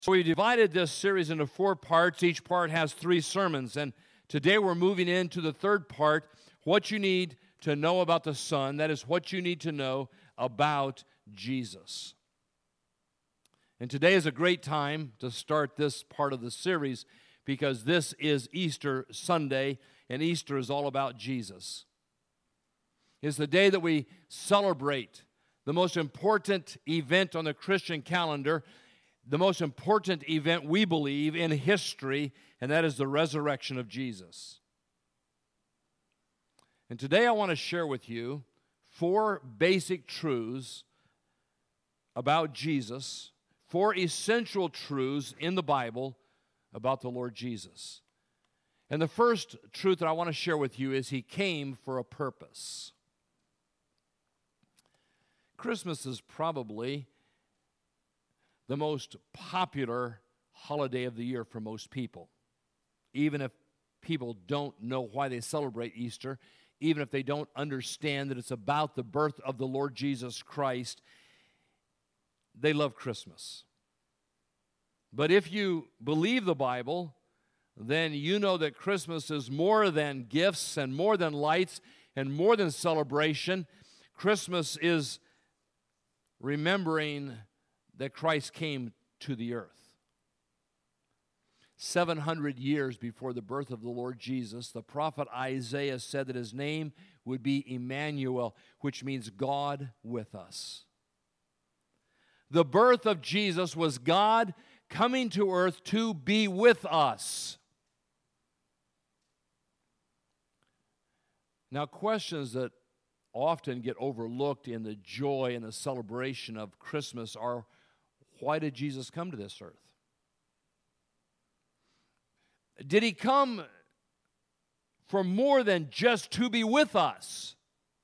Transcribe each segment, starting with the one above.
So we divided this series into 4 parts. Each part has 3 sermons. And today we're moving into the third part, what you need to know about the Son. That is what you need to know about Jesus. And today is a great time to start this part of the series because this is Easter Sunday, and Easter is all about Jesus. It's the day that we celebrate the most important event on the Christian calendar, the most important event we believe in history, and that is the resurrection of Jesus. And today I want to share with you 4 basic truths about Jesus, 4 essential truths in the Bible about the Lord Jesus. And the first truth that I want to share with you is He came for a purpose. Christmas is probably the most popular holiday of the year for most people. Even if people don't know why they celebrate Easter, even if they don't understand that it's about the birth of the Lord Jesus Christ, they love Christmas. But if you believe the Bible, then you know that Christmas is more than gifts and more than lights and more than celebration. Christmas is remembering that Christ came to the earth. 700 years before the birth of the Lord Jesus, the prophet Isaiah said that his name would be Emmanuel, which means God with us. The birth of Jesus was God coming to earth to be with us. Now, questions that often get overlooked in the joy and the celebration of Christmas are, why did Jesus come to this earth? Did He come for more than just to be with us?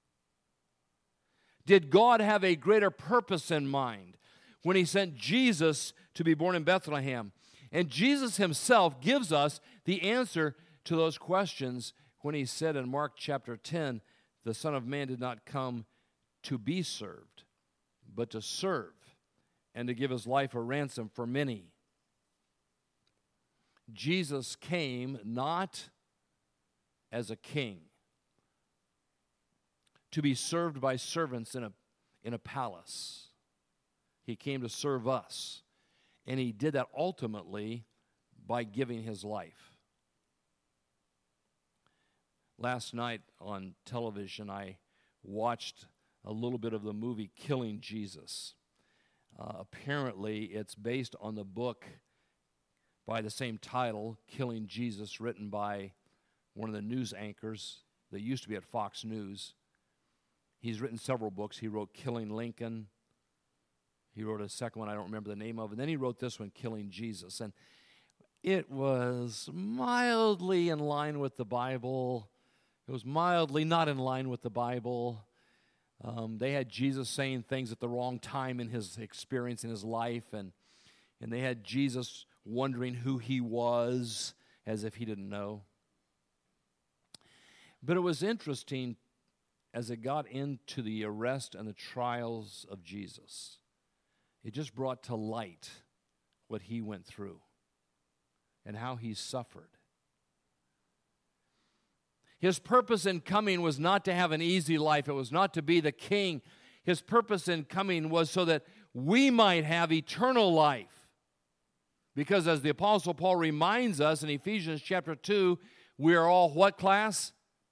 Did God have a greater purpose in mind when He sent Jesus to be born in Bethlehem? And Jesus Himself gives us the answer to those questions when He said in Mark chapter 10, the Son of Man did not come to be served, but to serve and to give His life a ransom for many. Jesus came not as a king to be served by servants in a palace. He came to serve us, and He did that ultimately by giving His life. Last night on television, I watched a little bit of the movie Killing Jesus. Apparently, it's based on the book by the same title, Killing Jesus, written by one of the news anchors that used to be at Fox News. He's written several books. He wrote Killing Lincoln. He wrote a second one I don't remember the name of. And then he wrote this one, Killing Jesus. And it was mildly in line with the Bible. It was mildly not in line with the Bible. They had Jesus saying things at the wrong time in His experience in His life. And they had Jesus wondering who He was as if He didn't know. But it was interesting as it got into the arrest and the trials of Jesus. It just brought to light what He went through and how He suffered. His purpose in coming was not to have an easy life. It was not to be the king. His purpose in coming was so that we might have eternal life. Because as the Apostle Paul reminds us in Ephesians chapter 2, we are all what class?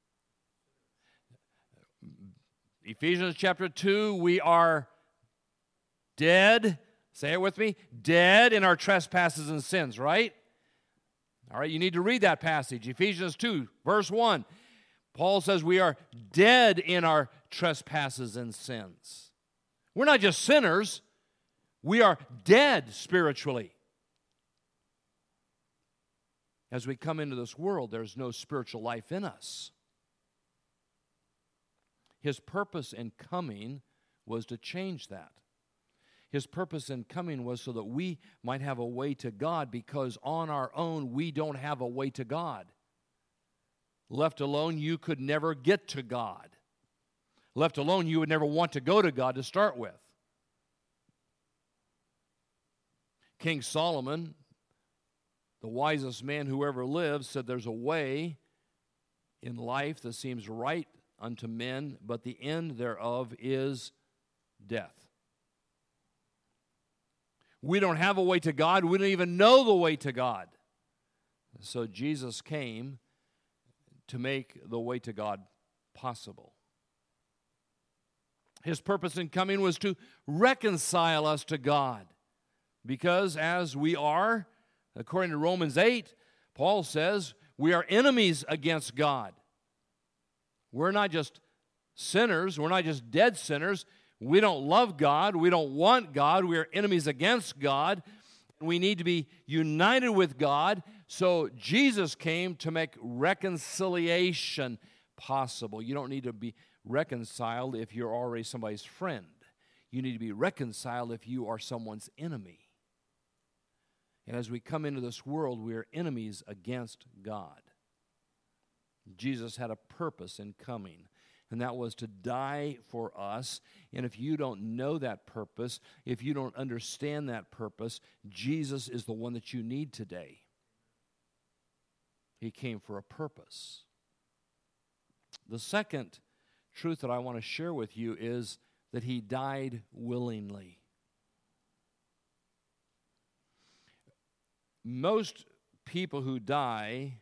Ephesians chapter 2, we are dead. Say it with me. Dead in our trespasses and sins, right? All right, you need to read that passage. Ephesians 2, verse 1. Paul says we are dead in our trespasses and sins. We're not just sinners. We are dead spiritually. As we come into this world, there's no spiritual life in us. His purpose in coming was to change that. His purpose in coming was so that we might have a way to God, because on our own, we don't have a way to God. Left alone, you could never get to God. Left alone, you would never want to go to God to start with. King Solomon, the wisest man who ever lived, said there's a way in life that seems right unto men, but the end thereof is death. We don't have a way to God. We don't even know the way to God. So Jesus came to make the way to God possible. His purpose in coming was to reconcile us to God. Because as we are, according to Romans 8, Paul says, we are enemies against God. We're not just sinners. We're not just dead sinners. We don't love God. We don't want God. We are enemies against God. We need to be united with God. So Jesus came to make reconciliation possible. You don't need to be reconciled if you're already somebody's friend. You need to be reconciled if you are someone's enemy. And as we come into this world, we are enemies against God. Jesus had a purpose in coming, and that was to die for us. And if you don't know that purpose, if you don't understand that purpose, Jesus is the one that you need today. He came for a purpose. The second truth that I want to share with you is that he died willingly. Most people who die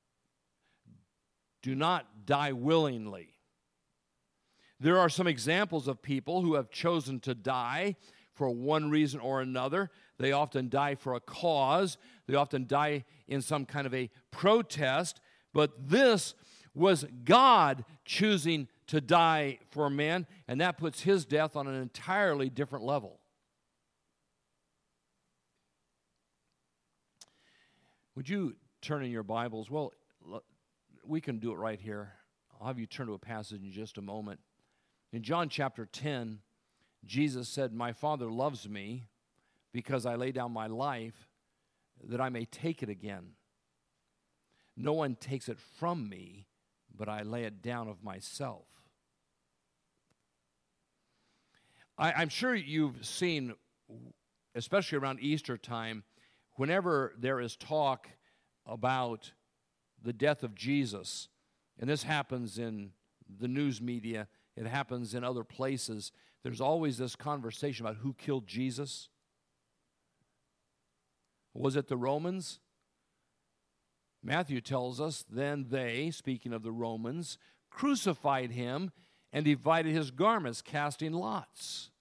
do not die willingly. There are some examples of people who have chosen to die for one reason or another. They often die for a cause. They often die in some kind of a protest. But this was God choosing to die for man, and that puts his death on an entirely different level. Would you turn in your Bibles? Well, we can do it right here. I'll have you turn to a passage in just a moment. In John chapter 10, Jesus said, "My Father loves me because I lay down my life that I may take it again. No one takes it from me, but I lay it down of myself." I'm sure you've seen, especially around Easter time, whenever there is talk about the death of Jesus, and this happens in the news media, it happens in other places, there's always this conversation about who killed Jesus. Was it the Romans? Matthew tells us, then they, speaking of the Romans, crucified him and divided his garments, casting lots.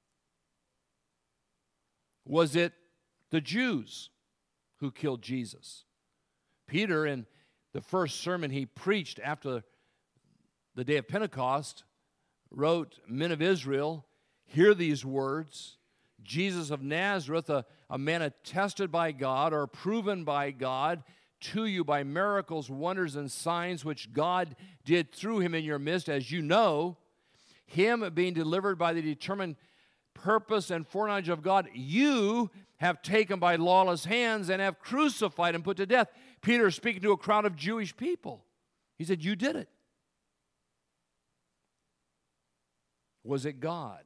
Was it the Jews who killed Jesus? Peter, in the first sermon he preached after the day of Pentecost, wrote, "Men of Israel, hear these words. Jesus of Nazareth, a man attested by God or proven by God to you by miracles, wonders, and signs which God did through him in your midst, as you know, him being delivered by the determined purpose and foreknowledge of God, you have taken by lawless hands and have crucified and put to death." Peter is speaking to a crowd of Jewish people. He said, you did it. Was it God?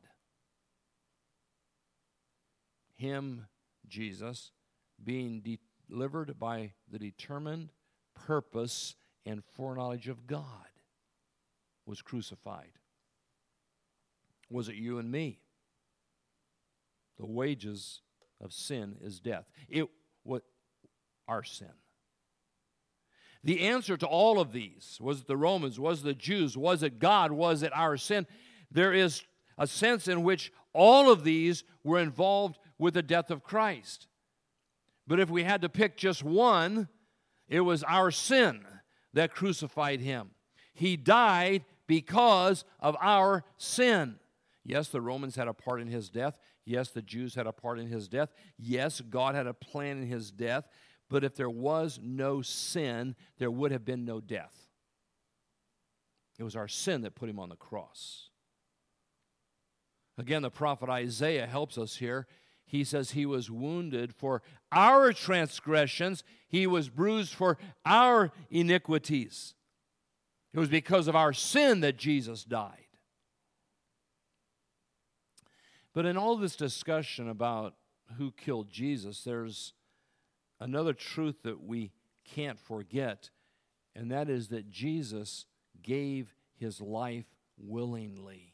Him, Jesus, being delivered by the determined purpose and foreknowledge of God, was crucified. Was it you and me? The wages of sin is death. It was our sin. The answer to all of these, was it the Romans, was it the Jews, was it God, was it our sin? There is a sense in which all of these were involved with the death of Christ. But if we had to pick just one, it was our sin that crucified him. He died because of our sin. Yes, the Romans had a part in his death. Yes, the Jews had a part in his death. Yes, God had a plan in his death. But if there was no sin, there would have been no death. It was our sin that put him on the cross. Again, the prophet Isaiah helps us here. He says he was wounded for our transgressions. He was bruised for our iniquities. It was because of our sin that Jesus died. But in all this discussion about who killed Jesus, there's another truth that we can't forget, and that is that Jesus gave his life willingly.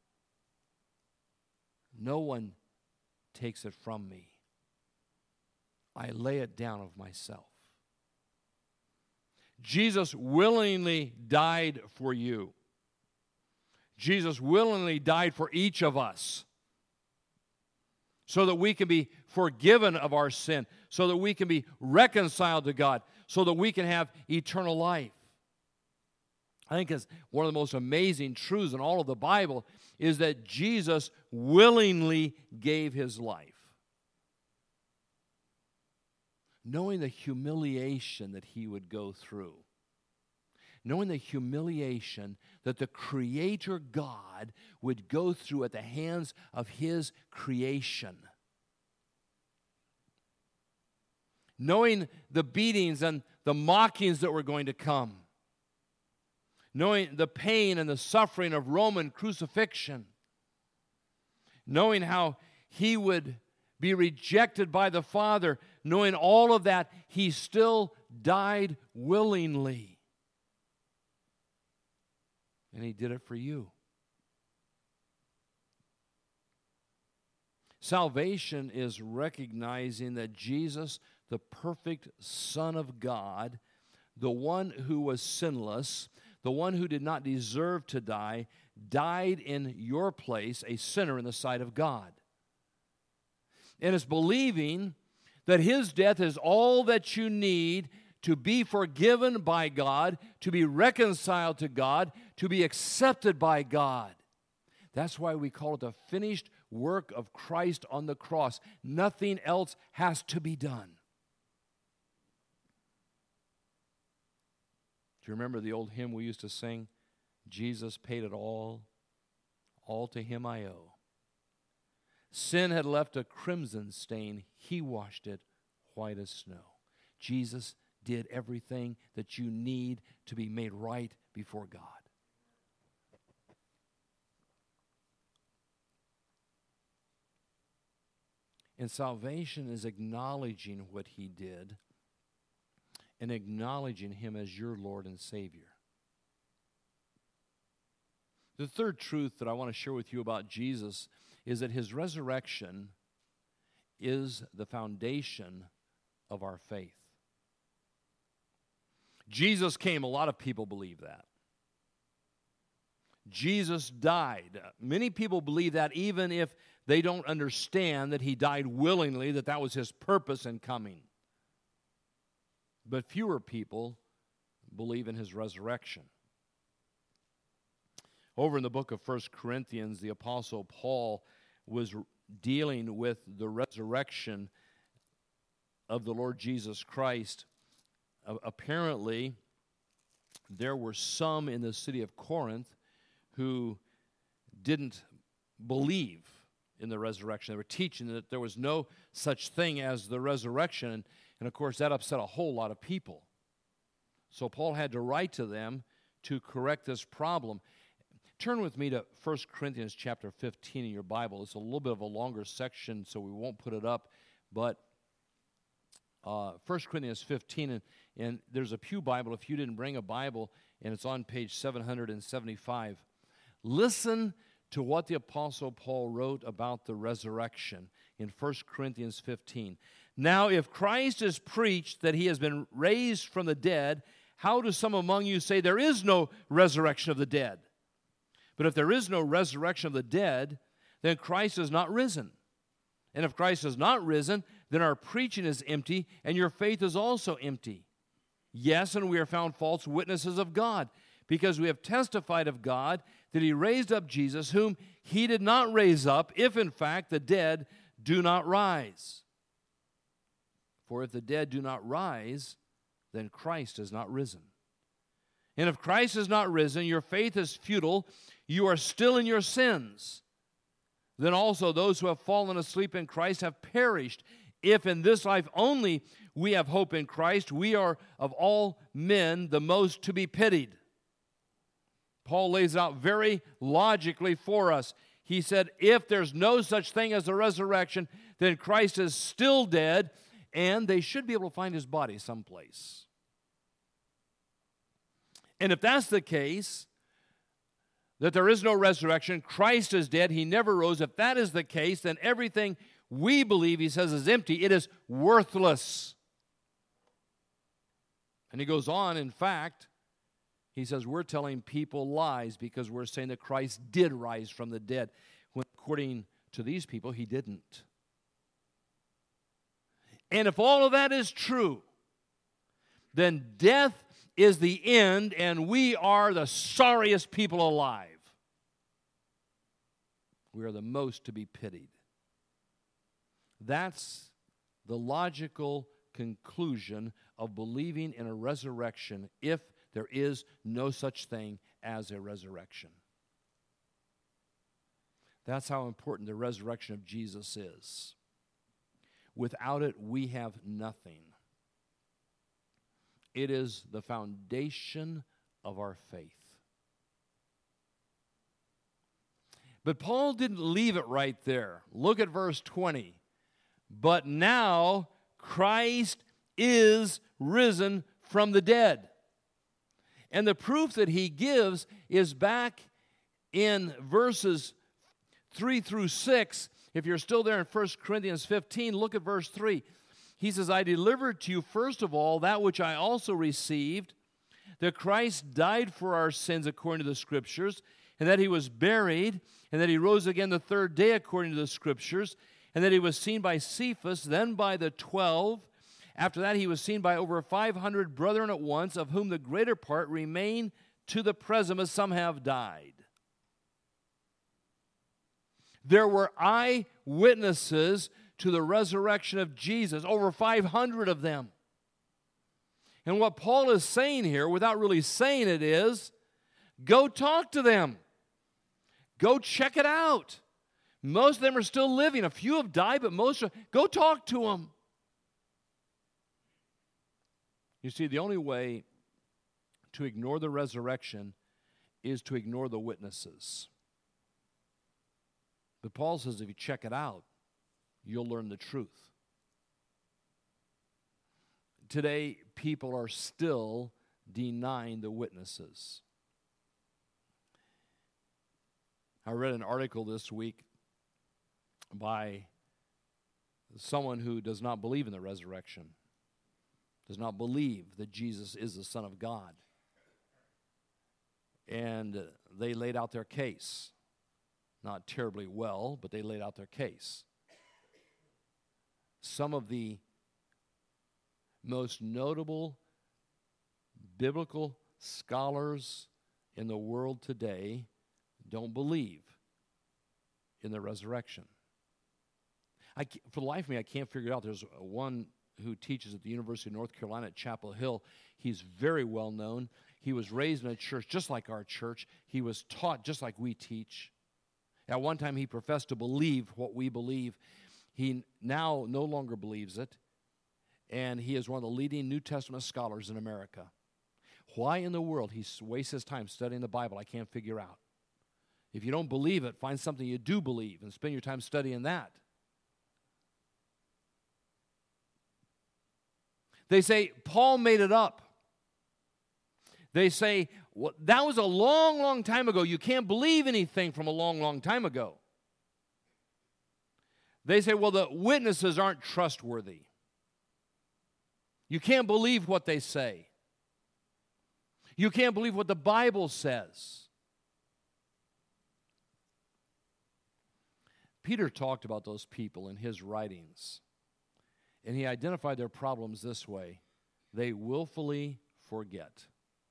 No one takes it from me. I lay it down of myself. Jesus willingly died for you. Jesus willingly died for each of us so that we can be forgiven of our sin, so that we can be reconciled to God, so that we can have eternal life. I think it's one of the most amazing truths in all of the Bible is that Jesus willingly gave his life. Knowing the humiliation that he would go through, knowing the humiliation that the Creator God would go through at the hands of his creation, knowing the beatings and the mockings that were going to come, knowing the pain and the suffering of Roman crucifixion, knowing how he would be rejected by the Father, knowing all of that, he still died willingly. And he did it for you. Salvation is recognizing that Jesus, the perfect Son of God, the one who was sinless, the one who did not deserve to die, died in your place, a sinner in the sight of God. And it's believing that his death is all that you need to be forgiven by God, to be reconciled to God, to be accepted by God. That's why we call it the finished work of Christ on the cross. Nothing else has to be done. Do you remember the old hymn we used to sing? Jesus paid it all to him I owe. Sin had left a crimson stain. He washed it white as snow. Jesus did everything that you need to be made right before God. And salvation is acknowledging what he did and acknowledging him as your Lord and Savior. The third truth that I want to share with you about Jesus is that his resurrection is the foundation of our faith. Jesus came, a lot of people believe that. Jesus died. Many people believe that even if they don't understand that he died willingly, that was his purpose in coming. But fewer people believe in his resurrection. Over in the book of 1 Corinthians, the Apostle Paul was dealing with the resurrection of the Lord Jesus Christ. Apparently, there were some in the city of Corinth who didn't believe in the resurrection. They were teaching that there was no such thing as the resurrection, and of course that upset a whole lot of people. So Paul had to write to them to correct this problem. Turn with me to 1 Corinthians chapter 15 in your Bible. It's a little bit of a longer section, so we won't put it up, but 1 Corinthians 15, and there's a pew Bible if you didn't bring a Bible, and it's on page 775. Listen to what the Apostle Paul wrote about the resurrection in 1 Corinthians 15. Now, if Christ is preached that he has been raised from the dead, how do some among you say there is no resurrection of the dead? But if there is no resurrection of the dead, then Christ is not risen. And if Christ is not risen, then our preaching is empty, and your faith is also empty. Yes, and we are found false witnesses of God, because we have testified of God that he raised up Jesus, whom he did not raise up, if in fact the dead do not rise. For if the dead do not rise, then Christ is not risen. And if Christ is not risen, your faith is futile, you are still in your sins. Then also those who have fallen asleep in Christ have perished. If in this life only we have hope in Christ, we are of all men the most to be pitied. Paul lays it out very logically for us. he said, if there's no such thing as a resurrection, then Christ is still dead, and they should be able to find his body someplace. And if that's the case, that there is no resurrection, Christ is dead, he never rose, if that is the case, then everything we believe, he says, is empty. It is worthless. And he goes on, in fact, he says, we're telling people lies because we're saying that Christ did rise from the dead, when according to these people, he didn't. And if all of that is true, then death is the end, and we are the sorriest people alive. We are the most to be pitied. That's the logical conclusion of believing in a resurrection if there is no such thing as a resurrection. That's how important the resurrection of Jesus is. Without it, we have nothing. It is the foundation of our faith. But Paul didn't leave it right there. Look at verse 20. But now Christ is risen from the dead. And the proof that he gives is back in verses 3 through 6. If you're still there in 1 Corinthians 15, look at verse 3. He says, I delivered to you first of all that which I also received, that Christ died for our sins according to the Scriptures, and that he was buried, and that he rose again the third day according to the Scriptures, and that he was seen by Cephas, then by the 12. After that he was seen by over 500 brethren at once, of whom the greater part remain to the present, as some have died. There were eyewitnesses to the resurrection of Jesus, over 500 of them. And what Paul is saying here, without really saying it, is, go talk to them. Go check it out. Most of them are still living. A few have died, but most are. Go talk to them. You see, the only way to ignore the resurrection is to ignore the witnesses. But Paul says if you check it out, you'll learn the truth. Today, people are still denying the witnesses. I read an article this week by someone who does not believe in the resurrection, does not believe that Jesus is the Son of God. And they laid out their case. Not terribly well, but they laid out their case. Some of the most notable biblical scholars in the world today don't believe in the resurrection. For the life of me, I can't figure it out. There's one who teaches at the University of North Carolina at Chapel Hill. He's very well known. He was raised in a church just like our church. He was taught just like we teach. At one time, he professed to believe what we believe. He now no longer believes it, and he is one of the leading New Testament scholars in America. Why in the world he wastes his time studying the Bible, I can't figure out. If you don't believe it, find something you do believe and spend your time studying that. They say, Paul made it up. They say, well, that was a long, long time ago. You can't believe anything from a long, long time ago. They say, well, the witnesses aren't trustworthy. You can't believe what they say. You can't believe what the Bible says. Peter talked about those people in his writings, and he identified their problems this way. They willfully forget.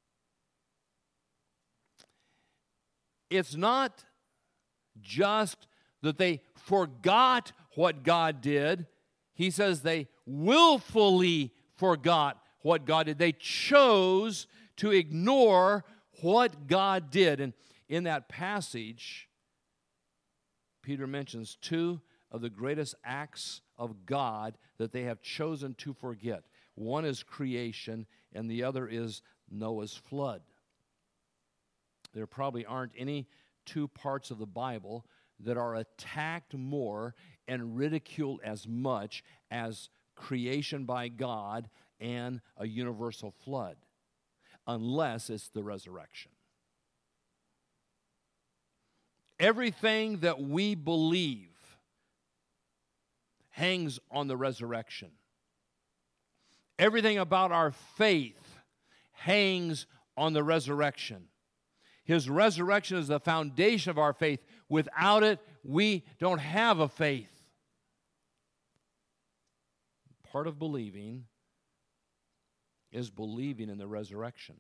It's not just that they forgot what God did. He says they willfully forgot what God did. They chose to ignore what God did. And in that passage, Peter mentions two of the greatest acts of God that they have chosen to forget. One is creation, and the other is Noah's flood. There probably aren't any two parts of the Bible that are attacked more and ridiculed as much as creation by God and a universal flood, unless it's the resurrection. Everything that we believe hangs on the resurrection. Everything about our faith hangs on the resurrection. His resurrection is the foundation of our faith. Without it, we don't have a faith. Part of believing is believing in the resurrection.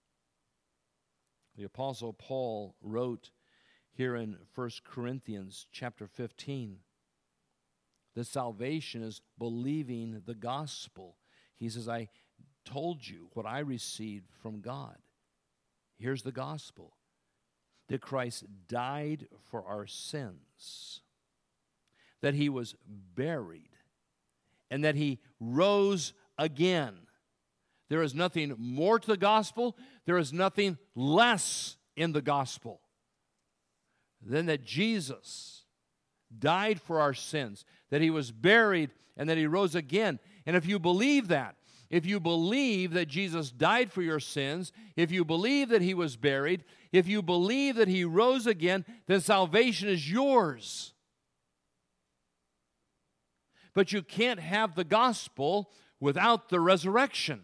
The Apostle Paul wrote here in 1 Corinthians chapter 15 that salvation is believing the gospel. He says, I told you what I received from God. Here's the gospel, that Christ died for our sins, that he was buried, and that he rose again. There is nothing more to the gospel. There is nothing less in the gospel than that Jesus died for our sins, that he was buried, and that he rose again. And if you believe that, if you believe that Jesus died for your sins, if you believe that he was buried, if you believe that he rose again, then salvation is yours. But you can't have the gospel without the resurrection.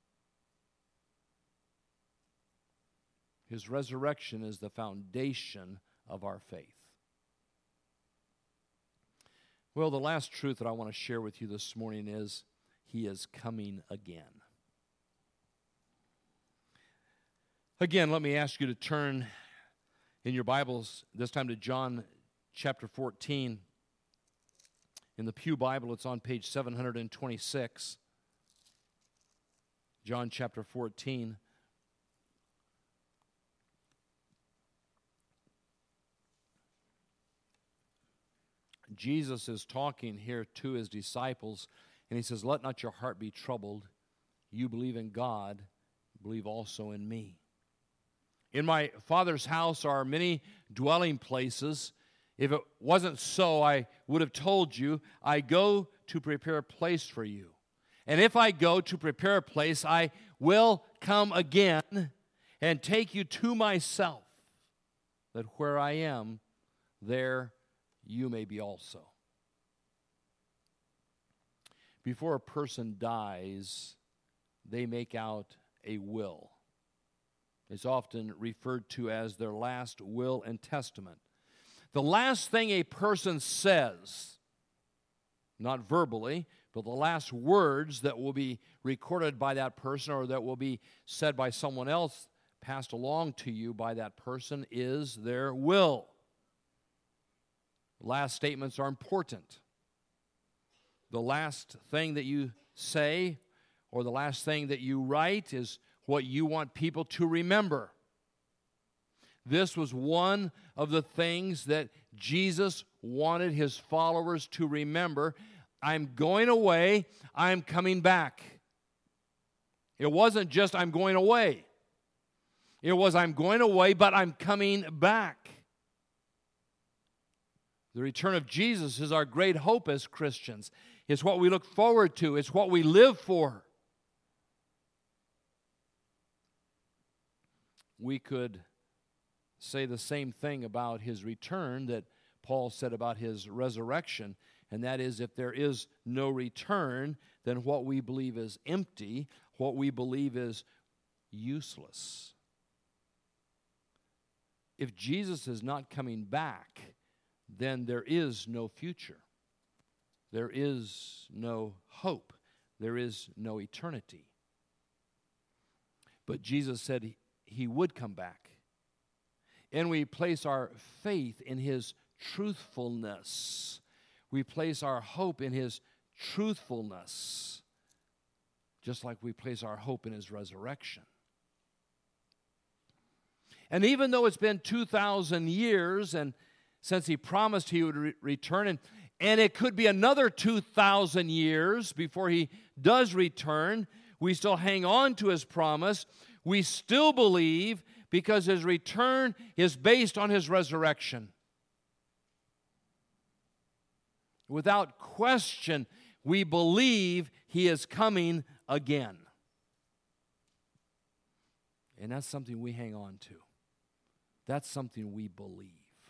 His resurrection is the foundation of our faith. Well, the last truth that I want to share with you this morning is he is coming again. Again, let me ask you to turn in your Bibles, this time to John chapter 14. In the Pew Bible, it's on page 726. John chapter 14. Jesus is talking here to his disciples, and he says, let not your heart be troubled. You believe in God, believe also in me. In my Father's house are many dwelling places. If it wasn't so, I would have told you, I go to prepare a place for you. And if I go to prepare a place, I will come again and take you to myself, that where I am, there you may be also. Before a person dies, they make out a will. It's often referred to as their last will and testament. The last thing a person says, not verbally, but the last words that will be recorded by that person or that will be said by someone else, passed along to you by that person, is their will. Last statements are important. The last thing that you say or the last thing that you write is what you want people to remember. This was one of the things that Jesus wanted his followers to remember. I'm going away, I'm coming back. It wasn't just I'm going away. It was I'm going away, but I'm coming back. The return of Jesus is our great hope as Christians. It's what we look forward to. It's what we live for. We could say the same thing about his return that Paul said about his resurrection, and that is, if there is no return, then what we believe is empty, what we believe is useless. If Jesus is not coming back, then there is no future. There is no hope. There is no eternity. But Jesus said he would come back. And we place our faith in his truthfulness. We place our hope in his truthfulness, just like we place our hope in his resurrection. And even though it's been 2,000 years and since he promised he would return, and it could be another 2,000 years before he does return, we still hang on to his promise. We still believe because his return is based on his resurrection. Without question, we believe He is coming again. And that's something we hang on to. That's something we believe.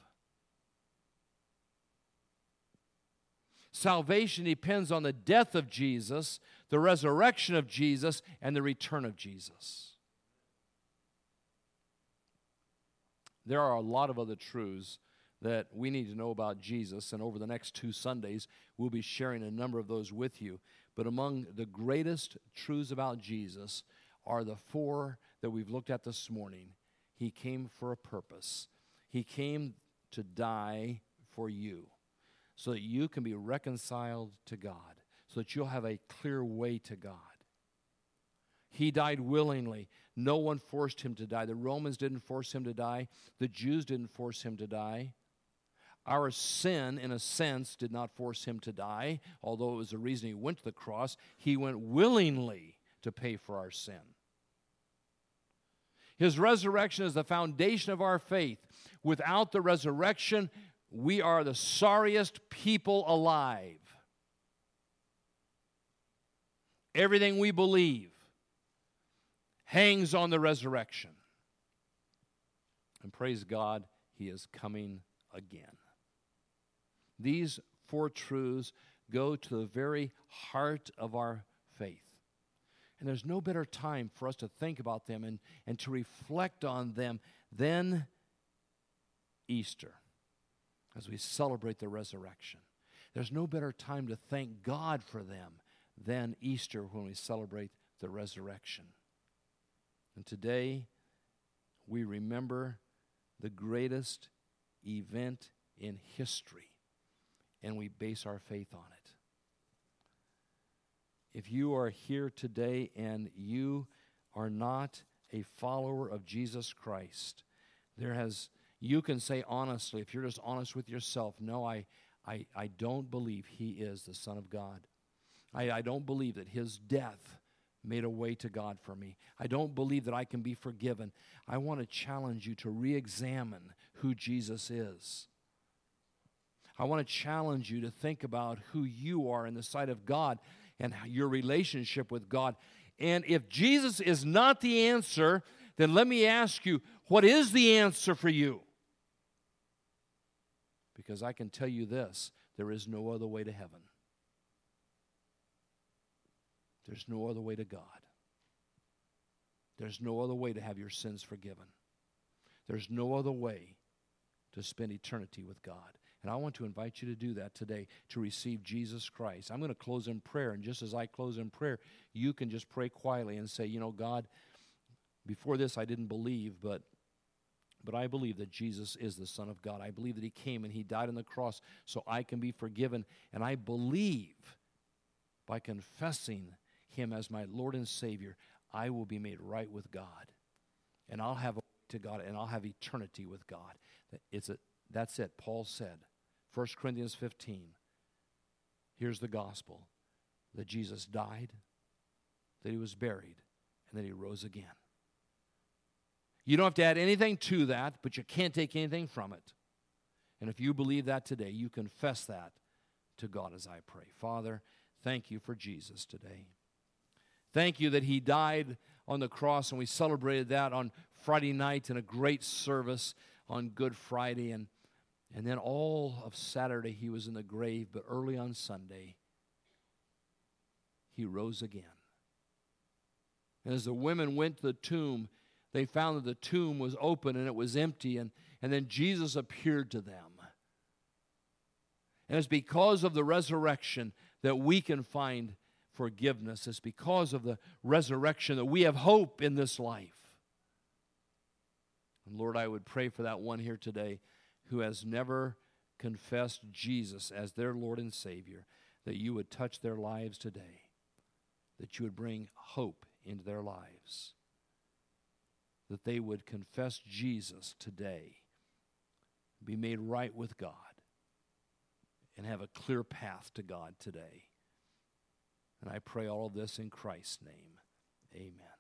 Salvation depends on the death of Jesus, the resurrection of Jesus, and the return of Jesus. There are a lot of other truths that we need to know about Jesus, and over the next 2 Sundays, we'll be sharing a number of those with you. But among the greatest truths about Jesus are the 4 that we've looked at this morning. He came for a purpose. He came to die for you so that you can be reconciled to God, so that you'll have a clear way to God. He died willingly. No one forced Him to die. The Romans didn't force Him to die. The Jews didn't force Him to die. Our sin, in a sense, did not force Him to die, although it was the reason He went to the cross. He went willingly to pay for our sin. His resurrection is the foundation of our faith. Without the resurrection, we are the sorriest people alive. Everything we believe hangs on the resurrection. And praise God, He is coming again. These 4 truths go to the very heart of our faith. And there's no better time for us to think about them and to reflect on them than Easter, as we celebrate the resurrection. There's no better time to thank God for them than Easter, when we celebrate the resurrection. And today, we remember the greatest event in history, and we base our faith on it. If you are here today and you are not a follower of Jesus Christ, you can say honestly, if you're just honest with yourself, no, I don't believe He is the Son of God. I don't believe that His death made a way to God for me. I don't believe that I can be forgiven. I want to challenge you to re-examine who Jesus is. I want to challenge you to think about who you are in the sight of God and your relationship with God. And if Jesus is not the answer, then let me ask you, what is the answer for you? Because I can tell you this, there is no other way to heaven. There's no other way to God. There's no other way to have your sins forgiven. There's no other way to spend eternity with God. And I want to invite you to do that today, to receive Jesus Christ. I'm going to close in prayer, and just as I close in prayer, you can just pray quietly and say, God, before this I didn't believe, but I believe that Jesus is the Son of God. I believe that He came and He died on the cross so I can be forgiven. And I believe by confessing Him as my Lord and Savior, I will be made right with God. And I'll have a way to God, and I'll have eternity with God. That's it. Paul said, 1 Corinthians 15, here's the gospel, that Jesus died, that He was buried, and that He rose again. You don't have to add anything to that, but you can't take anything from it. And if you believe that today, you confess that to God as I pray. Father, thank You for Jesus today. Thank You that He died on the cross, and we celebrated that on Friday night in a great service on Good Friday. And then all of Saturday He was in the grave, but early on Sunday, He rose again. And as the women went to the tomb, they found that the tomb was open and it was empty, and then Jesus appeared to them. And it's because of the resurrection that we can find forgiveness. It's because of the resurrection that we have hope in this life. And Lord, I would pray for that one here today who has never confessed Jesus as their Lord and Savior, that You would touch their lives today, that You would bring hope into their lives, that they would confess Jesus today, be made right with God, and have a clear path to God today. And I pray all of this in Christ's name. Amen.